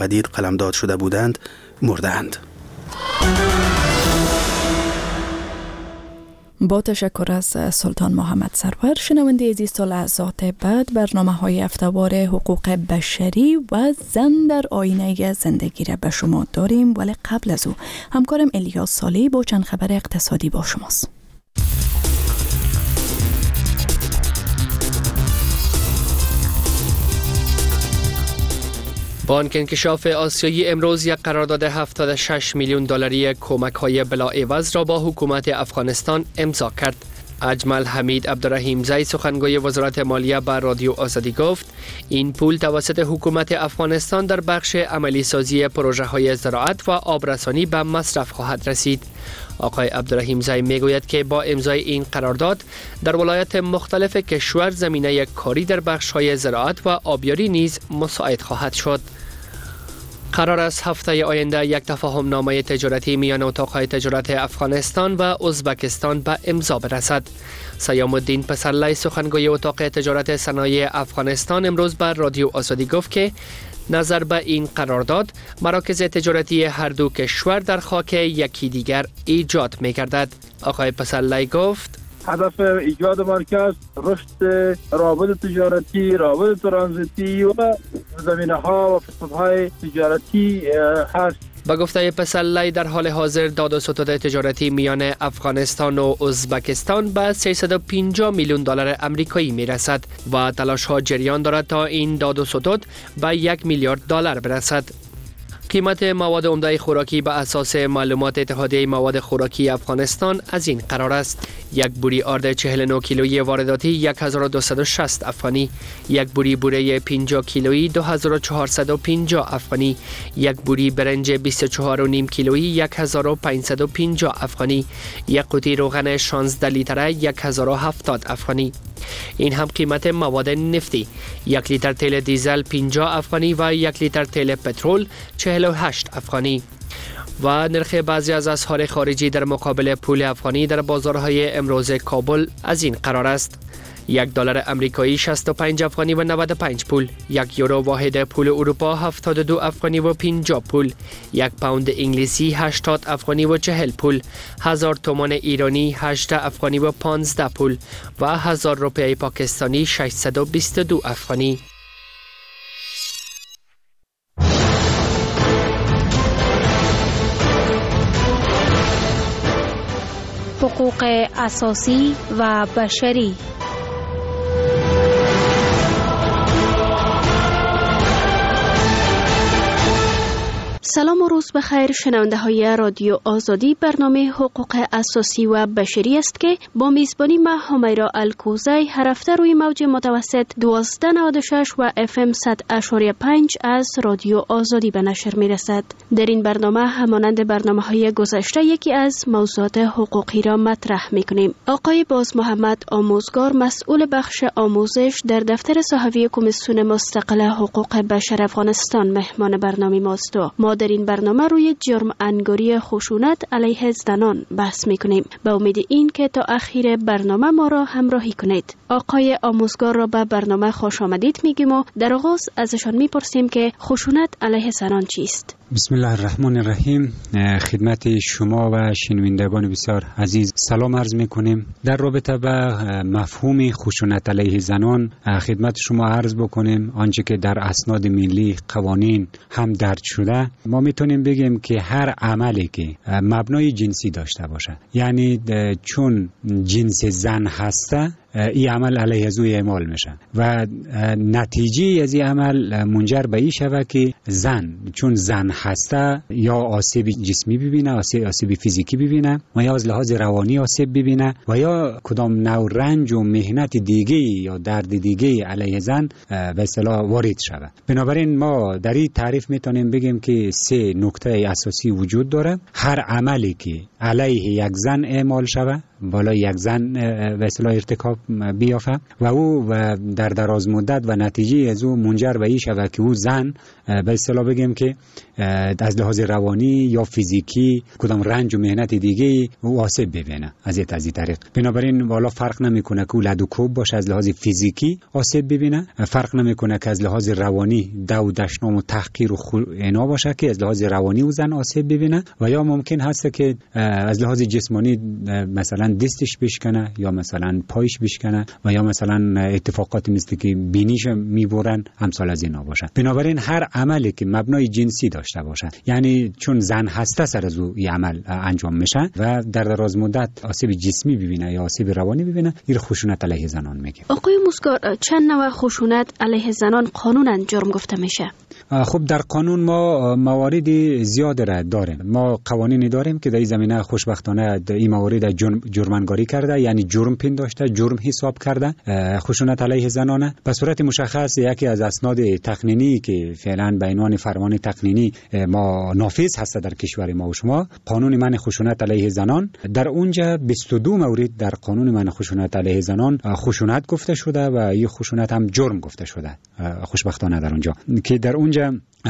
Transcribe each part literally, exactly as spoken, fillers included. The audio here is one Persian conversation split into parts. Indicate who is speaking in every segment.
Speaker 1: جدید قلمداد شده بودند مردند.
Speaker 2: با تشکر از سلطان محمد سرور. شنونده عزیز، تا لحظات بعد برنامه های هفته‌وار حقوق بشری و زن در آینه زندگی را به شما داریم، ولی قبل از او همکارم الیاس صالحی با چند خبر اقتصادی با شماست.
Speaker 3: بانک انکشاف آسیایی امروز یک قرارداد هفتاد و شش میلیون دلاری کمک‌های بلاعوض را با حکومت افغانستان امضا کرد. اجمل حمید عبدالرحیم زی سخنگوی وزارت مالیه به رادیو آزادی گفت این پول توسط حکومت افغانستان در بخش عملی سازی پروژه های زراعت و آبرسانی به مصرف خواهد رسید. آقای عبدالرحیم زی میگوید که با امضای این قرارداد در ولایات مختلف کشور زمینه کاری در بخش های زراعت و آبیاری نیز مساعد خواهد شد. قرار است هفته آینده یک تفاهم نامه تجارتی میان اتاقهای تجارت افغانستان و ازبکستان به امضا برسد. سیام الدین پسرلی سخنگوی اتاق تجارت صنایع افغانستان امروز بر رادیو آزادی گفت که نظر به این قرارداد مراکز تجارتی هر دو کشور در خاک یکی دیگر ایجاد می‌گردد. آقای پسرلی گفت
Speaker 4: هدف ایجاد مرکز رشد روابط تجارتی، روابط ترانزیتی و زمینه‌ها و فرصت‌های تجارتی هست.
Speaker 3: با گفته پسرلی در حال حاضر داد و ستد تجارتی میان افغانستان و ازبکستان به سیصد و پنجاه میلیون دلار آمریکایی میرسد و تلاش‌ها جریان دارد تا این داد و ستد به یک میلیارد دلار برسد. قیمت مواد عمده خوراکی به اساس معلومات اتحادیه مواد خوراکی افغانستان از این قرار است: یک بوری آرد چهل و نه کیلویی وارداتی یک هزار و دویست و شصت افغانی، یک بوری بوره پنجاه کیلویی دو هزار و چهارصد و پنجاه افغانی، یک بوری برنج بیست و چهار و نیم کیلویی یک هزار و پانصد و پنجاه افغانی، یک قوطی روغن شانزده لیتره یک هزار و هفتاد افغانی. این هم قیمت مواد نفتی: یک لیتر تیل دیزل پنجاه افغانی و یک لیتر تیل پترول چهل و هشت افغانی. و نرخ بعضی از اسعار خارجی در مقابل پول افغانی در بازارهای امروز کابل از این قرار است: یک دلار آمریکایی شصت و پنج افغانی و نود و پنج پول، یک یورو واحد پول اروپا هفتاد و دو افغانی و پنجاه پول، یک پوند انگلیسی هشتاد افغانی و چهل پول، هزار تومان ایرانی هجده افغانی و پانزده پول و هزار روپیه پاکستانی ششصد و بیست و دو افغانی.
Speaker 5: حقوق اساسی و بشری. سلام و روز بخیر شنونده های رادیو آزادی. برنامه حقوق اساسی و بشری است که با میزبانی من همیرا الکوزی هر هفته روی موج متوسط دوازده نود و شش و اف ام صد اشاری پنج از رادیو آزادی به نشر می رسد. در این برنامه همانند برنامه های گذشته یکی از موضوعات حقوقی را مطرح می کنیم. آقای باز محمد آموزگار مسئول بخش آموزش در دفتر صحوی کمیسیون مستقل حقوق بشر افغانستان مهمان برنامه ماست. ما در این برنامه روی جرم انگاری خشونت علیه زنان بحث میکنیم. به امید این که تا اخیر برنامه ما را همراهی کنید. آقای آموزگار را به برنامه خوش آمدید میگیم و در آغاز ازشان میپرسیم که خشونت علیه زنان چیست؟
Speaker 6: بسم الله الرحمن الرحیم. خدمت شما و شنوندگان بسیار عزیز سلام عرض میکنیم. در رابطه با مفهوم خشونت علیه زنان خدمت شما عرض بکنیم آنچه که در اسناد ملی قوانین هم درج شده. ما میتونیم بگیم که هر عملی که مبنای جنسی داشته باشه، یعنی چون جنس زن هسته، این عمل علیه از او اعمال میشه و نتیجه از این عمل منجر به این شود که زن چون زن هسته یا آسیب جسمی ببینه، آسیب, آسیب فیزیکی ببینه و یا از لحاظ روانی آسیب ببینه و یا کدام نوع رنج و مهنت دیگه یا درد دیگه علیه زن به اصطلاح وارد شود. بنابراین ما در این تعریف میتونیم بگیم که سه نکته اساسی وجود داره. هر عملی که علیه یک زن اعمال شود، بالای یک زن به اصطلاح ارتکاب بیافه و او و در دراز مدت و نتیجه از او منجر به این شود که او زن به اصطلاح بگیم که از لحاظ روانی یا فیزیکی کدام رنج و مهنت دیگه او آسیب ببینه از این از این طریق. بنابراین والا فرق نمیکنه که او لدوکوب باشه از لحاظ فیزیکی آسیب ببینه، فرق نمیکنه که از لحاظ روانی دو دشنام و تحقیر و اینا باشه که از لحاظ روانی او زن آسیب ببینه، و یا ممکن هست که از لحاظ جسمانی مثلا دستش بشکنه یا مثلا پایش بشکنه و یا مثلا اتفاقات مثل که بینیش میبرن امثال از اینا باشه. بنابراین هر عملی که مبنای جنسی داشته باشه، یعنی چون زن هسته سر از او این عمل انجام میشه و در دراز مدت آسیب جسمی ببینه یا آسیب روانی ببینه، این خشونت علیه زنان میگه.
Speaker 5: آقای موسگار، چند نوع خشونت علیه زنان قانونا جرم گفته میشه؟
Speaker 6: خب در قانون ما موارد زیاد را داریم. ما قوانینی داریم که در این زمینه خوشبختانه این موارد جرمنگاری کرده، یعنی جرم پنداشته، جرم حساب کرده خشونت علیه زنانه. به صورت مشخص یکی از اسناد تقنینی که فعلا به عنوان فرمان تقنینی ما نافذ هست در کشور ما و شما، قانون منع خشونت علیه زنان، در اونجا بیست و دو مورد در قانون منع خشونت علیه زنان خشونت گفته شده و این خشونت هم جرم گفته شده خوشبختانه در اونجا، که در اونجا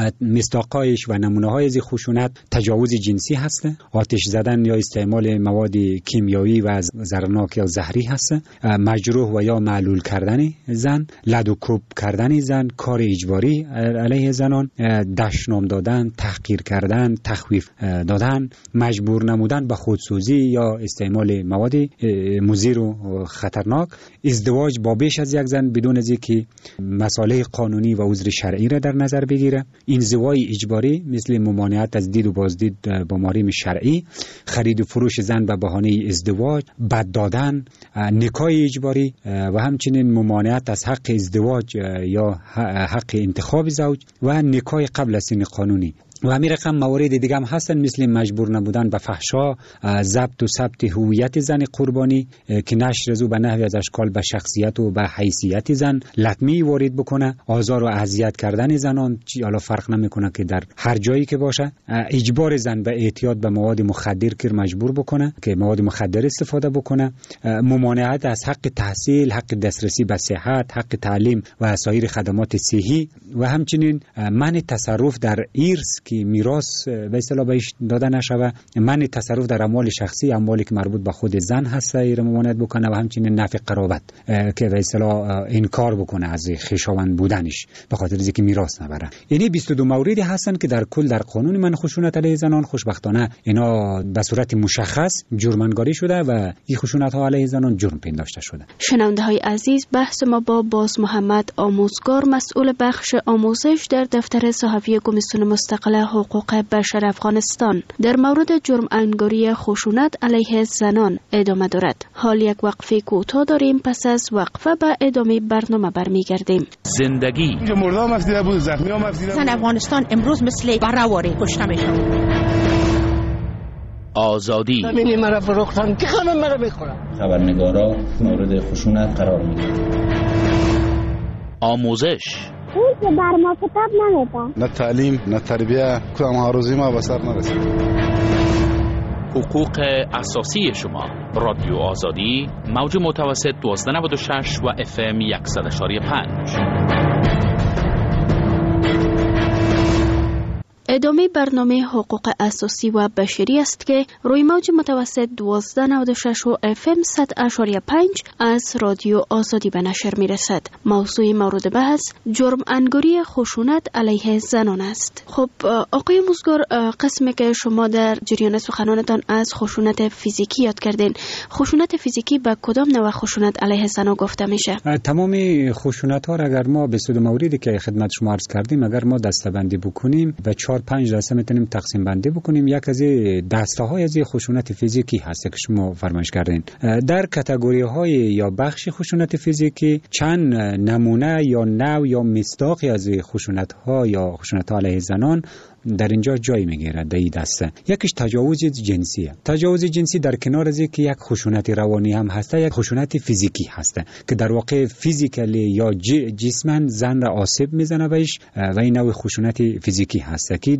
Speaker 6: مصداقایش و نمونه‌های از خشونت تجاوز جنسی هست، آتش زدن یا استعمال مواد کیمیایی و زهرناک یا زهری هست، مجروح و یا معلول کردن زن، لدوکوب کردن زن، کار اجباری علیه زنان، دشنام دادن، تحقیر کردن، تخویف دادن، مجبور نمودن به خودسوزی یا استعمال مواد مضر و خطرناک، ازدواج با بیش از یک زن بدون از اینکه مصالح قانونی و عذر شرعی را در نظر بگیره، انزوای اجباری مثل ممانعت از دید و بازدید با محارم شرعی، خرید و فروش زن به بهانه ازدواج، بد دادن، نکاح اجباری و همچنین ممانعت از حق ازدواج یا حق انتخاب زوج و نکاح قبل از سن قانونی. و همین رقم موارد دیگه هم هستن مثل مجبور نبودن به فحشا، ضبط و ثبت هویت زن قربانی که نشر از او به نحوی از اشکال به شخصیت و به حیثیت زن لطمی وارد بکنه، آزار و اذیت کردن زنان، حالا فرق نمیکنه که در هر جایی که باشه، اجبار زن به اعتیاد به مواد مخدر که مجبور بکنه که مواد مخدر استفاده بکنه، ممانعت از حق تحصیل، حق دسترسی به صحت، حق تعلیم و سایر خدمات صحی و همچنین منع تصرف در ارث که میراث به اصطلاح بهش داده نشود، منع تصرف در اموال شخصی، اموالی که مربوط به خود زن هست را ممانعت بکنه و همچنین نفع قرابت که به اصطلاح انکار بکنه از خویشاوند بودنش به خاطر اینکه میراث نبره. یعنی بیست و دو موردی هستن که در کل در قانون منع خشونت علیه زنان خوشبختانه اینا به صورت مشخص جرم‌انگاری شده و این خشونت ها علیه زنان جرم پنداشته شده.
Speaker 5: شنونده های عزیز، بحث ما با باز محمد آموزگار، مسئول بخش آموزش در دفتر صحفی کمیسیون مستقل حقوق بشر افغانستان، در مورد جرم انگاری خشونت علیه زنان ادامه دارد. حال یک وقفه کوتاه داریم، پس از وقفه به ادامه برنامه برمیگردیم.
Speaker 7: زندگی
Speaker 8: مردم افزیده بود، زخمی هم افزیده بود.
Speaker 9: افغانستان امروز مثل برآوری کشته میشود.
Speaker 7: آزادی
Speaker 9: همین مرا فروختن که خانم مرا بخورم.
Speaker 10: خبرنگارا مورد خشونت قرار میگیرند.
Speaker 7: آموزش
Speaker 11: اون که بر ما کتاب نمیده،
Speaker 8: نه تعلیم نه تربیه، کدام هاروزی ما به سر نرسید.
Speaker 7: حقوق اساسی شما. رادیو آزادی، موج متوسط دوازده نود و شش و اف ام صد و یک و پنج.
Speaker 5: ادامه برنامه حقوق اساسی و بشری است که روی موج متوسط دوازده نود و شش و اف ام صد و یک و پنج از رادیو آزادی به نشر می رسد. موضوع مورد بحث جرم انگاری خشونت علیه زنان است. خب آقای موسگار، قسمی که شما در جریان سخنانتان از خشونت فیزیکی یاد کردین، خشونت فیزیکی به کدام نوع خشونت علیه زنان گفته میشه؟
Speaker 6: تمام خشونت ها را اگر ما به صورت موردی که خدمت شما عرض کردیم اگر ما دسته‌بندی بکنیم به چهار پنج دسته میتونیم تقسیم بندی بکنیم. یک از دسته های از خشونت فیزیکی هست که شما فرمایش کردین. در کاتگوری های یا بخش خشونت فیزیکی چند نمونه یا نوع یا مصداقی از خشونت ها یا خشونت ها علیه زنان در اینجا جای میگیره در این دسته. یکیش تجاوز جنسیه. تجاوز جنسی در کنار از اینکه یک خشونت روانی هم هست، یک خشونت فیزیکی هست که در واقع فیزیکلی یا جسماً زن را آسیب میزنه بهش و این نوع خشونت فیزیکی هست که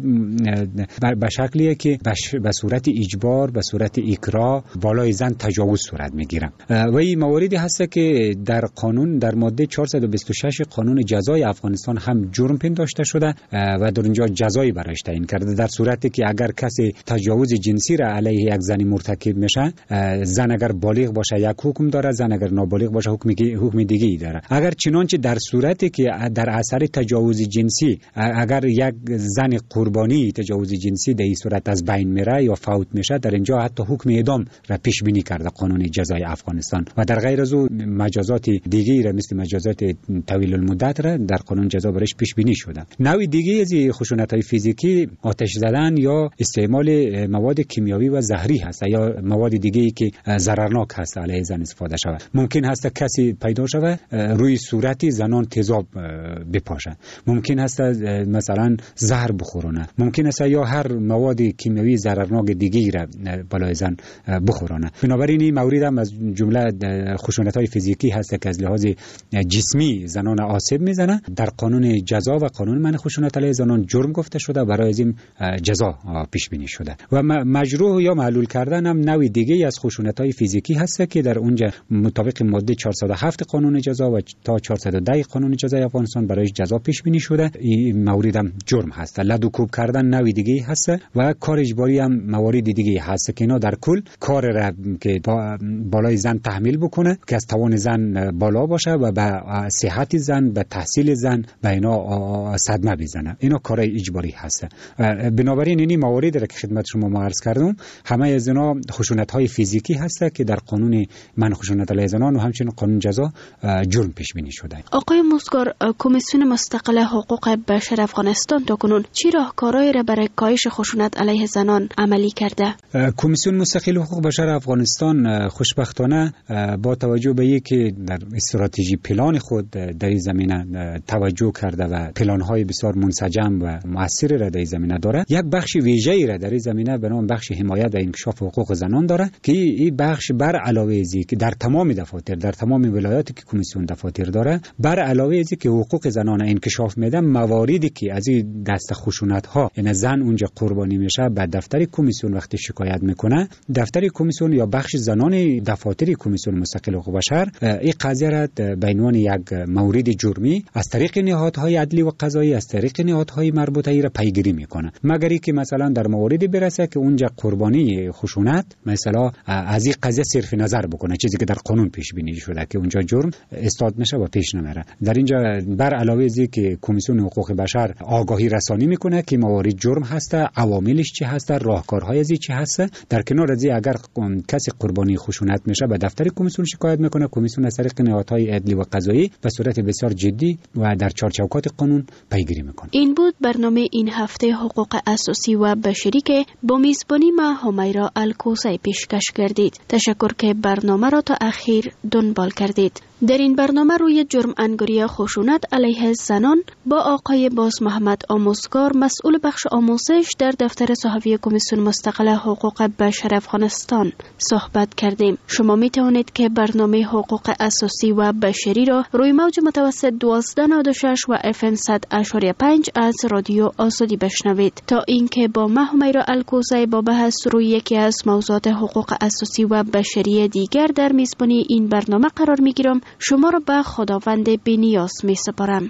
Speaker 6: به شکلیه که به صورت اجبار، به صورت اکراه بالای زن تجاوز صورت میگیره. و این مواردی هست که در قانون در ماده چهارصد و بیست و شش قانون جزای افغانستان هم جرم پنداشته شده و در اینجا جزایی برایش تعیین کرده. در صورتی که اگر کسی تجاوز جنسی را علیه یک زنی مرتکب میشه، زن اگر بالغ باشه یک حکم داره، زن اگر نابالغ باشه حکم حکم دیگه ای داره. اگر چنانچه در صورتی که در اثر تجاوز جنسی اگر یک زن قربانی تجاوز جنسی در این صورت از بین میره یا فوت میشه، در اینجا حتی حکم اعدام را پیش بینی کرده قانون جزای افغانستان و در غیر از او مجازات دیگه را مثل مجازات طویل المدت را در قانون جزا برش پیش بینی شده. نوع دیگه از خشونت‌های فیزیکی آتش زدن یا استعمال مواد کیمیایی و زهری هست یا مواد دیگه‌ای که ضررناک هست علیه زن استفاده شود. ممکن است کسی پیدا شود روی صورت زنان تیزاب بپاشه، ممکن است مثلا زهر بخورونه، ممکن است یا هر مواد کیمیایی ضررناک دیگه‌ای را بالای زن بخورونه. بنابراین این مورد هم از جمله خشونت‌های فیزیکی هست که از لحاظ جسمی زنان آسیب میزنه. در قانون جزا و قانون منع خشونت علیه زنان جرم گفته شده، برای از این جزا پیش بینی شده. و مجروح یا معلول کردن هم نوع دیگه از خشونت‌های فیزیکی هست که در اونجا مطابق ماده چهارصد و هفت قانون جزا و تا چهارصد و ده قانون جزای افغانستان برای جزا پیش بینی شده. این مورد هم جرم هست. لدوکوب کردن نوع دیگه هست و کار اجباری هم موارد دیگه هست که اینا در کل کار را که با بالای زن تحمیل بکنه که از توان زن بالا باشه و به صحت زن، به تحصیل زن به اینا صدمه بزنه. اینا کارهای اجباری هست. بنابراین این موارد را که خدمت شما ما عرض کردم همه از اینا خشونت‌های فیزیکی هست که در قانون منع خشونت علیه زنان و همچنین قانون جزا جرم پیش بینی شده.
Speaker 5: آقای موسگار، کمیسیون مستقل حقوق بشر افغانستان تاکنون چه راهکارهایی را برای کاهش خشونت علیه زنان عملی کرده؟
Speaker 6: کمیسیون مستقل حقوق بشر افغانستان خوشبختانه با توجه به اینکه در استراتژی پلان خود در این زمینه توجه کرده و پلان‌های بسیار منسجم و مؤثر را در این زمینه داره، یک بخش ویژه‌ای را در این زمینه به نام بخش حمایت و انکشاف حقوق زنان داره که این بخش بر علاوه از که در تمام دفاتر در تمام ولایاتی که کمیسیون دفاتر داره، بر علاوه از که حقوق زنان انکشاف میده، مواردی که از این دست خشونت‌ها یعنی زن اونجا قربانی میشه به دفتر کمیسیون وقتی شکایت میکنه، دفتر کمیسیون یا بخش زنان دفاتر کمیسیون مستقل حقوق بشر این قضیه را به عنوان یک مورد جرمی از طریق نهادهای عدلی و قضایی از طریق نهادهای مربوطه ای را پیگیری میکنه، مگر اینکه مثلا در مواردی برسه که اونجا قربانی خشونت مثلا از این قضیه صرف نظر بکنه، چیزی که در قانون پیش بینی شده که اونجا جرم استاد میشه و پیش نمیره. در اینجا بر علاوه از که کمیسیون حقوق بشر آگاهی رسانی میکنه که موارد جرم هست، عواملش چی هست، راهکارهای از چی هست. در کنار از اگر کسی قربانی خشونت میشه به دفتر کمیسیون شکایت میکنه، کمیسیون از طریق نهادهای عدلی و قضایی به صورت بسیار جدی و در چارچوبات قانون پیگیری میکنه.
Speaker 5: این بود برنامه این هفته حقوق اساسی و بشری که با میزبانی ما همیرا الکوزی پیشکش کردید. تشکر که برنامه را تا اخیر دنبال کردید. در این برنامه روی جرم انگاری خشونت علیه زنان با آقای باز محمد آموزگار مسئول بخش آموزش در دفتر صحفی کمیسیون مستقل حقوق بشر افغانستان صحبت کردیم. شما می توانید که برنامه حقوق اساسی و بشری را روی موج متوسط دوازده نود و شش و اف ام صد اشاری پنج از رادیو آزادی بشنوید. تا اینکه با ما همیرا الکوزی با بحث روی یکی از موضوعات حقوق اساسی و بشری دیگر در میزبانی این برنامه قرار می گیرم. شما را به خداوند بی‌نیاز می سپارم.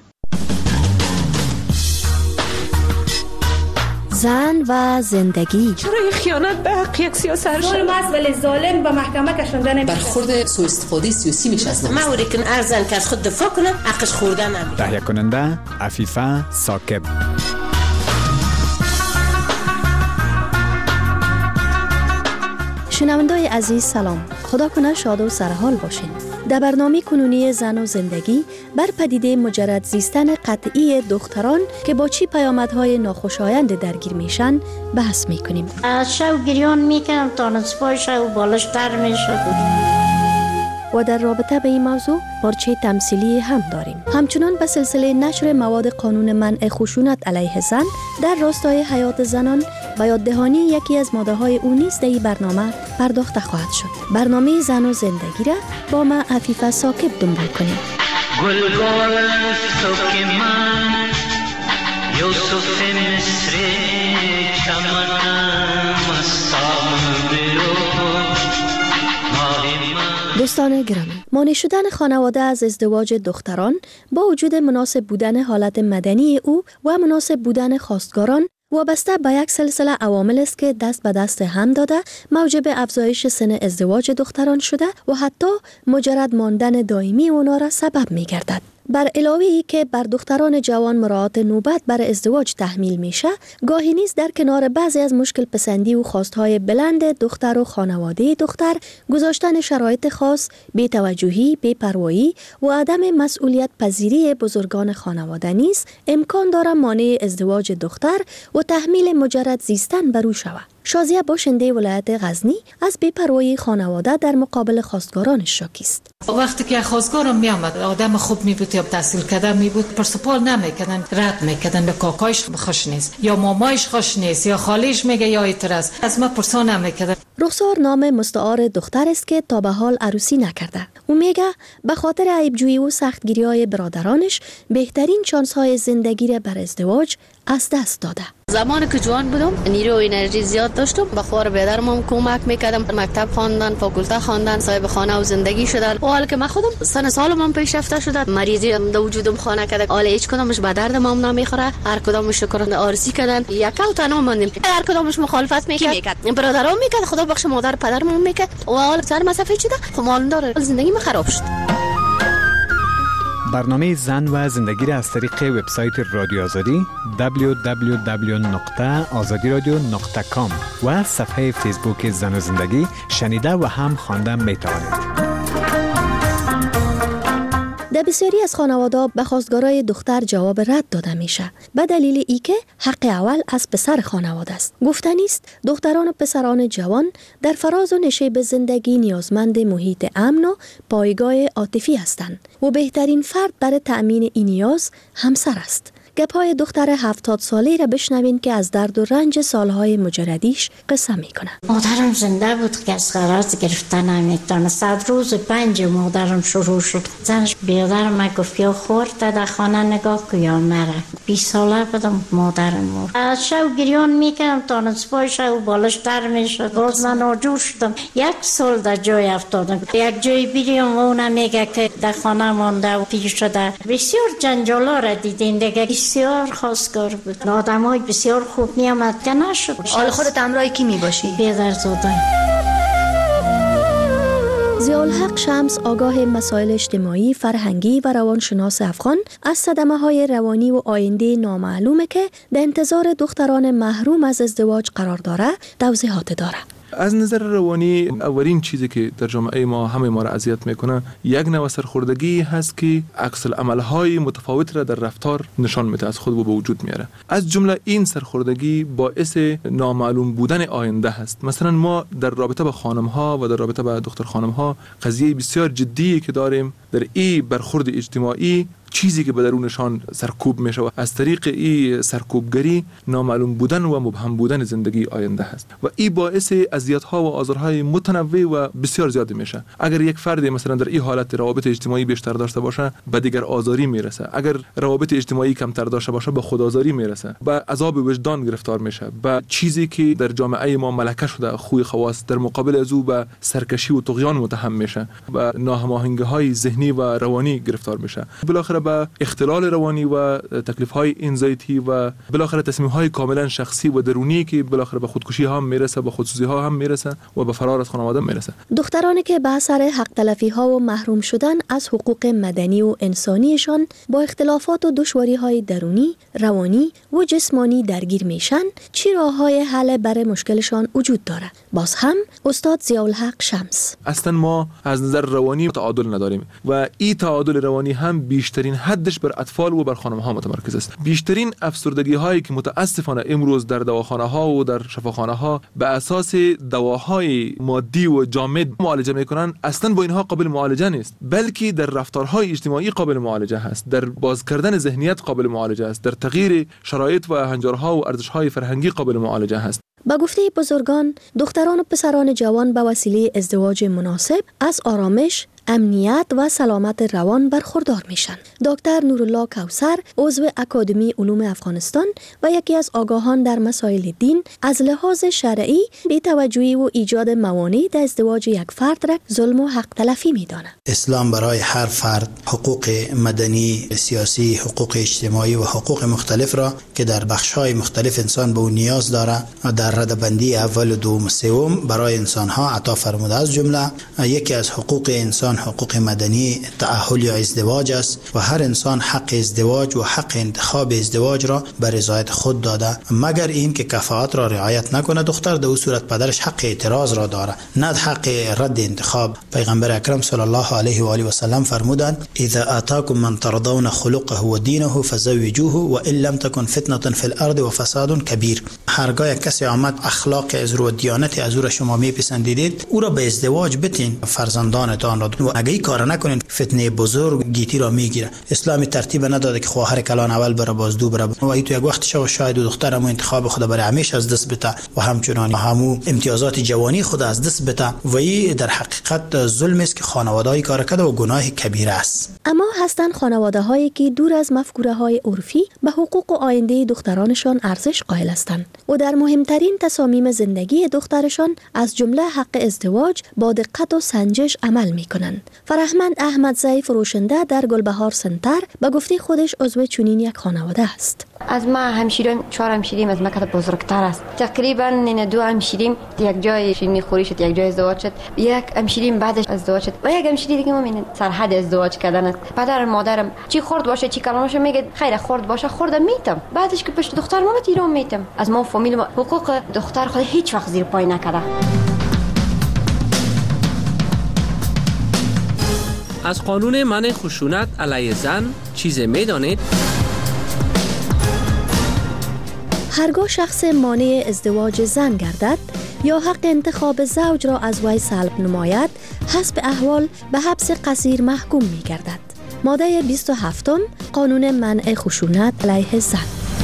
Speaker 12: زن و زندگی.
Speaker 13: چرا خیانت به حق یک سیاست
Speaker 14: ظلم است ولی ظالم به محکمه کشانده نمیشه.
Speaker 15: برخورد سوء استفاده سیاسی میشه از نماز.
Speaker 16: موری که ارزن که از خود دفاع کنه حقش خورده نمیشه.
Speaker 17: تهیه کننده عفیفه ثاقب.
Speaker 12: شنوندای عزیز سلام. خدا کنه شاد و سرحال باشین. در برنامه کنونی زن و زندگی بر پدیده مجرد زیستن قطعی دختران که با چی پیامدهای ناخوشایند درگیر میشن بحث میکنیم.
Speaker 18: از شو گریان میکنم تا نصفای شو بالش تر میشد.
Speaker 12: و در رابطه به این موضوع پارچه تمثیلی هم داریم. همچنان به سلسله نشر مواد قانون منع خشونت علیه زن در راستای حیات زنان و یاددهانی یکی از ماده‌های او نیز در این برنامه پرداخته خواهد شد. برنامه زن و زندگی را با من عفیفه ثاقب دنبال کنید. گل گل سوک من یوسف مصر چمنم مستام برو. دوستان گرامی، مانع شدن خانواده از ازدواج دختران با وجود مناسب بودن حالت مدنی او و مناسب بودن خواستگاران وابسته به یک سلسله عوامل است که دست به دست هم داده موجب افزایش سن ازدواج دختران شده و حتی مجرد ماندن دائمی اونا را سبب می گردد. بر علاوه ای که بر دختران جوان مراعات نوبت بر ازدواج تحمیل میشه، گاهی نیز در کنار بعضی از مشکل پسندی و خواستهای بلند دختر و خانواده دختر، گذاشتن شرایط خاص، بی‌توجهی، بی‌پروایی و عدم مسئولیت پذیری بزرگان خانواده نیز امکان داره مانع ازدواج دختر و تحمیل مجرد زیستن بر او شود. شازیه باشنده ولایت غزنی از بی‌پروایی خانواده در مقابل خواستگارانش شاکی است.
Speaker 18: وقتی که خواستگارم می آمد، آدم خوب می بود یا تحصیل کرده می بود، پرسپال نمیکردن، رد میکردن، به کاکایش خوش نیست یا مامایش خوش نیست یا خالیش میگه یا اعتراض از ما پرسان نمیکردن.
Speaker 12: رخسار نام مستعار دختر است که تا به حال عروسی نکرده. او میگه به خاطر عیبجویی و سختگیری‌های برادرانش بهترین شانس‌های زندگی را بر ازدواج از دست داده.
Speaker 19: زمانی که جوان بودم نیرو و انرژی زیاد داشتم، به خور پدرم کمک میکردم، مکتب خواندن، فاکولته خواندن، صاحب خانه و زندگی شدن. و حالا که من خودم سن سالم پیشرفته شده، مریضی در وجودم خانه کرده، حالا هیچ کدامش به دردم هم نمیخوره، هر کدامش شکرانه آرزی کردن، یک تنها ماندیم، هر کدامش مخالفت میکرد، برادرام میکرد، خدا بخش مادر پدرم میکرد و حالا سر مسافه شده، خب مالدار زندگی من خراب شد.
Speaker 17: برنامه زن و زندگی را از طریق وبسایت رادیو آزادی دبلیو دبلیو دبلیو نقطه آزادی رادیو نقطه کام و صفحه فیسبوک زن و زندگی شنیده و هم خوانده میتوانید.
Speaker 12: در بسیاری از خانواده به خواستگارای دختر جواب رد داده میشه به دلیل ای که حق اول از پسر خانواده است. گفتنی است دختران و پسران جوان در فراز و نشیب زندگی نیازمند محیط امن و پایگاه عاطفی هستند و بهترین فرد برای تأمین این نیاز همسر است. گپای دختر هفتاد ساله را بشنوین که از درد و رنج سالهای مجردیش قصه میکنه.
Speaker 20: مادرم زنده بود که از قرارت گرفتن نمیتونه. صد روز پنج مادرم شروع شد. زنش بیادرم ما گفت یا خورد در خانه نگاه که یا مره. بیست ساله بودم مادرم مرد. از شو گریان میکنم تا نصفای شو بالش در میشد. باز من آجور شدم. یک سال در جای افتادم. یک جای بیریم و اونم میگه که در خانه مانده و پیر شده. بسیار جنجالا را دیدین دیگه. بسیار خواستگار بود. آدمای بسیار خوب می آمد که نشد.
Speaker 12: حال خودت همراه کی می باشی؟
Speaker 20: پدرزاده.
Speaker 12: ضیاءالحق شمس آگاه مسائل اجتماعی، فرهنگی و روانشناس افغان از صدمه های روانی و آینده نامعلومه که در انتظار دختران محروم از ازدواج قرار داره توضیحات داره.
Speaker 21: از نظر روانی اولین چیزی که در جامعه ما همه ما را اذیت میکنه یک نوع سرخوردگی هست که عکس العمل‌های متفاوت را در رفتار نشان میده، از خود به وجود میاره. از جمله این سرخوردگی باعث نامعلوم بودن آینده هست. مثلا ما در رابطه با خانم‌ها و در رابطه با دختر خانم‌ها قضیه بسیار جدی که داریم در این برخورد اجتماعی، چیزی که به درونشان سرکوب میشه و از طریق این سرکوبگری نامعلوم بودن و مبهم بودن زندگی آینده هست و این باعث اذیت‌ها و آزارهای متنوع و بسیار زیاد میشه. اگر یک فرد مثلا در این حالت روابط اجتماعی بیشتر داشته باشه به دیگر آزاری میرسه، اگر روابط اجتماعی کمتر داشته باشه به خودآزاری میرسه، به عذاب وجدان گرفتار میشه، به چیزی که در جامعه ما ملکه شده خوی خواص در مقابل از او به سرکشی و طغیان متهم میشه، به ناهماهنگی‌های ذهنی و روانی گرفتار میشه، بالاخره به اختلال روانی و تکلیف‌های انزایتی و بالاخره تصمیم‌های کاملا شخصی و درونی که بالاخره به خودکشی هم میرسه، به خودسوزی‌ها هم میرسه و به فرار از خانواده میرسه.
Speaker 12: دخترانی که به اثر حق تلفی‌ها و محروم شدن از حقوق مدنی و انسانیشان با اختلافات و دشواری‌های درونی، روانی و جسمانی درگیر میشن، چه راه‌های حل برای مشکلشان وجود داره؟ باز هم استاد ضیاءالحق شمس.
Speaker 21: اصلا ما از نظر روانی تعادل نداریم و این تعادل روانی هم بیشترین بالاترین حدش بر اطفال و بر خانم‌ها متمرکز است. بیشترین افسردگی هایی که متاسفانه امروز در دواخانه ها و در شفاخانه ها به اساس دواهای مادی و جامد معالجه میکنن اصلا با اینها قابل معالجه نیست، بلکه در رفتارهای اجتماعی قابل معالجه هست، در باز کردن ذهنیت قابل معالجه است، در تغییر شرایط و هنجارها و ارزش‌های فرهنگی قابل معالجه هست.
Speaker 12: با گفته بزرگان، دختران و پسران جوان به وسیله ازدواج مناسب از آرامش، امنیت و سلامت روان برخوردار میشن. دکتر نورالله کوثر، عضو اکادمی علوم افغانستان و یکی از آگاهان در مسائل دین، از لحاظ شرعی بی‌توجهی و ایجاد موانع در ازدواج یک فرد را ظلم و حق تلفی میداند.
Speaker 1: اسلام برای هر فرد حقوق مدنی، سیاسی، حقوق اجتماعی و حقوق مختلف را که در بخش‌های مختلف انسان به اون نیاز داره در ردبندی اول و دوم و سوم برای انسان‌ها عطا فرموده. از جمله یکی از حقوق انسان حقوق مدنی تأهل یا ازدواج است و هر انسان حق ازدواج و حق انتخاب ازدواج را به رضایت خود داده، مگر این که کفاءت را رعایت نکنه. دختر در صورت پدرش حق اعتراض را داره، نه حق رد انتخاب. پیغمبر اکرم صلی الله علیه و آله و سلم فرمودند: اذا آتاکم من ترضون خلقه و دینه فزوجوه و ان لم تکن فتنه فی الارض و فساد کبیر. هرگاه کسی آمد اخلاق از رو و دیانت از رو شما میپسندیدید، او را به ازدواج بتین، فرزندانتان را. و اگه این کار نکنین فتنه بزرگ گیتی را میگیره. اسلامی ترتیب نداده که خواهر کلان اول بره باز دو بره و ای تو یک وقت شو شاید دختر همو انتخاب خود برای همیشه از دست بده و همچنان همو امتیازات جوانی خود از دست بده و این در حقیقت ظلم است که خانواده‌ای کار کرده و گناه کبیره است.
Speaker 12: اما هستند خانواده‌هایی که دور از مفکوره‌های عرفی به حقوق و آینده دخترانشان ارزش قائل هستند و در مهمترین تصامیم زندگی دخترشان از جمله حق ازدواج با دقت و سنجش عمل می‌کنند. فرهمند احمدزی فروشنده در گلبهار سنتر به گفته خودش عضو چنین یک خانواده است.
Speaker 22: از ما همشیریم چهار همشیریم از مکتب بزرگتر است. تقریبا این دو همشیریم یک جای فیلمی خوری شد، یک جای ازدواج شد، یک همشیریم بعدش ازدواج شد و یک همشیری دیگه ما این سرحد ازدواج کردن است. پدر مادرم چی خورد باشه چی کلام باشه میگه خیر خورد باشه خوردم میتم، بعدش که پشت دختر ما ایران میتم. از ما فامیل ما حقوق دختر خود هیچ وقت زیر پای نکرده.
Speaker 3: از قانون منع خشونت علیه زن چیز میدانید؟
Speaker 12: هرگاه شخص مانع ازدواج زن گردد یا حق انتخاب زوج را از وی سلب نماید، حسب احوال به حبس قصیر محکوم می گردد. ماده بیست و هفت قانون منع خشونت علیه زن.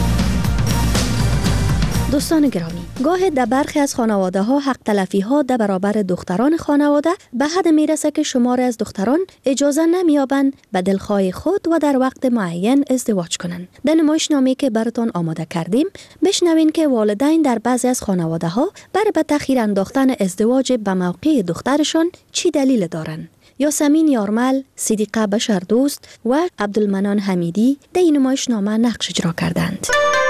Speaker 12: دوستان گرامی، گاه در برخی از خانواده ها حق تلفی ها در برابر دختران خانواده به حد میرسه که شمار از دختران اجازه نمیابند به دلخواه خود و در وقت معین ازدواج کنند. در نمایشنامه‌ای که براتون آماده کردیم بشنوین که والدین در بعضی از خانواده ها برای به تأخیر انداختن ازدواج به موقع دخترشان چی دلیل دارند. یاسمین یارمل، صدیقه بشردوست و عبدالمنان حمیدی در این نمایشنامه نقش اجرا کردند.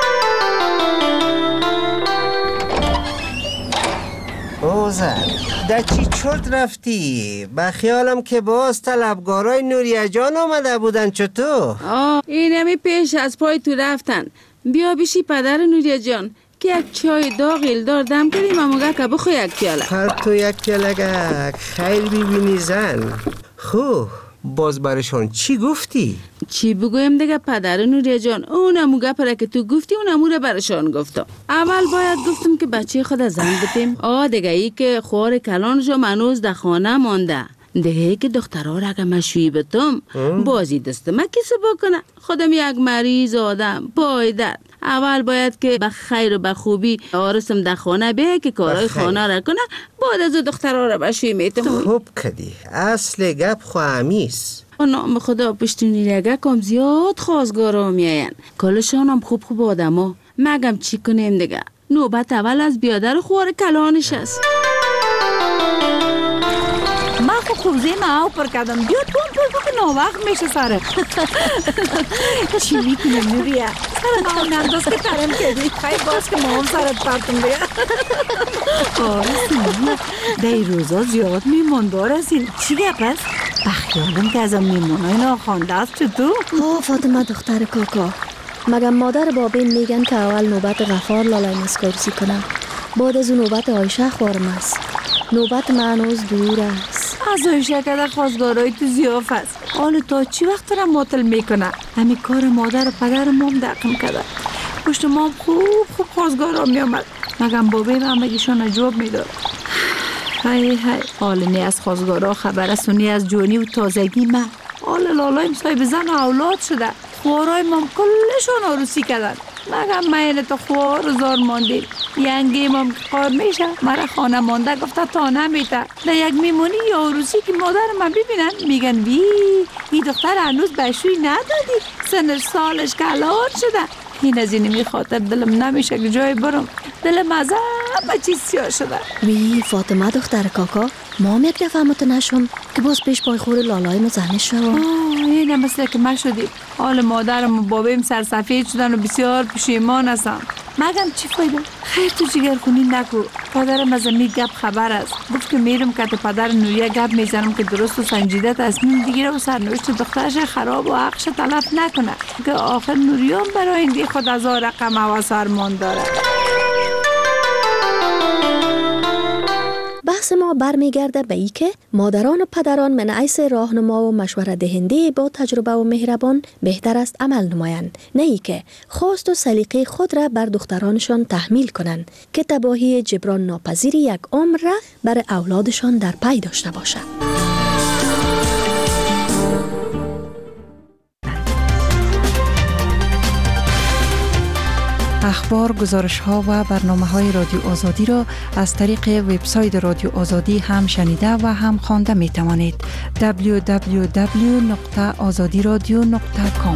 Speaker 23: اوزن در چی چرت رفتی؟ با خیالم که باز طلبگارای نوریه جان آمده بودن. چطور؟
Speaker 24: آه این همی پیش از پای تو رفتن. بیا بیشی پدر نوریه جان که یک چای داغ ایلدار دم کنیم اموگه که بخو یک پیاله.
Speaker 23: هر تو یک پیاله گک خیل ببینی زن. خوب باز برشان چی گفتی؟
Speaker 24: چی بگویم دیگه پدر نوریه جان، اونمو گپره که تو گفتی اونمو رو برشان گفتم. اول باید گفتم که بچه خود زن بتیم. آه دیگه ای که خوار کلانشو منوز در خانه مانده. دیگه ای که دخترها را اگه مشوی بتم بازی دست من کسی بکنه. خودم یک مریض آدم پایدر. اول باید که به خیر و به خوبی آرسم در خانه بیه که کارهای خانه را کنه، بعد از دخترها را بشوی میتم.
Speaker 23: خوب کدی اصل گپ خواهمیست.
Speaker 24: نام خدا پشتونی لگه کم زیاد خواستگارا میاین. کلشان هم خوب خوب آدم ها. مگم چی کنیم دیگه؟ نوبت اول از بیادر خوار کلانش است.
Speaker 25: ما خو کوزه ما او پر کردم بیاد کن پر کن که ناوقت میشه سره. چی میکنم نوریا؟ سر ما هم ننداز که ترم کردی. خیلی باز که ما هم سرت پرتم بیا. آره سیمیا دای روزا زیاد میماندار هستین. چی گپ است؟ بخیالم که ازم میمانای ناخوانده است. چطور؟
Speaker 12: آه فاطمه دختر کاکا، مگم مادر بابین میگن که اول نوبت غفار لالای مسکارسی کنم، بعد از اون نوبت عایشه خوارم است. نوبت معنوز دور است.
Speaker 25: از عایشه که در خواستگارای تو زیاف است. حالا تا چی وقت را معطل میکنه؟ همین کار مادر و پدر مام دقم کرده. پشت مام خوب خوب خواستگارا میامد، مگم بابیم هم بگیشان جواب میداد. های های حالا نی از خواستگارا خبر است و نی از جوانی و تازگی من. حالا لالایم صاحب زن اولاد شده، خوارای مام کلشان عروسی کردن، مگم من تا خوار و زار ماندیم. ینگی مام که کار میشه مرا خانه مانده گفته تا نمیته. در یک میمونی یا عروسی که مادر من ببینن میگن وی این دختر هنوز بشوی ندادی، سن سالش کلار شده. این از اینی خاطر دلم نمیشه که جای برم، دلم از همه چیز سیاه شده.
Speaker 12: وی فاطمه دختر کاکا، مام یک دفعه متنشم که باز پیش پای خور لالای ما زنش شد.
Speaker 25: اینه مثل که من شدیم. حال مادرم و بابیم سرسفید شدن و بسیار پشیمان هستم. مگم چی فایده؟ خیر تو جگرخونی نکو. پدرم از می گپ خبر است. گفت که میرم که تو پدر نوریه گپ میزنم که درست و سنجیده تصمیم بگیره و سرنوشت دخترش خراب و حقش تلف نکنه، که آخر نوریان برای این دی خود از رقم و سرمان داره.
Speaker 12: بحث ما برمیگرده به ای که مادران و پدران من حیث راهنما و مشوره دهنده با تجربه و مهربان بهتر است عمل نمایند، نه ای که خواست و سلیقه خود را بر دخترانشان تحمیل کنند که تباهی جبران ناپذیر یک عمر را بر اولادشان در پی داشته باشد.
Speaker 2: اخبار، گزارش ها و برنامه های رادیو آزادی را از طریق وبسایت رادیو آزادی هم شنیده و هم خوانده می توانید. دبلیو دبلیو دبلیو نقطه آزادی رادیو نقطه کام.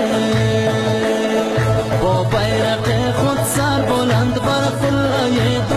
Speaker 4: با بیرق خود سر بلند بر قلعه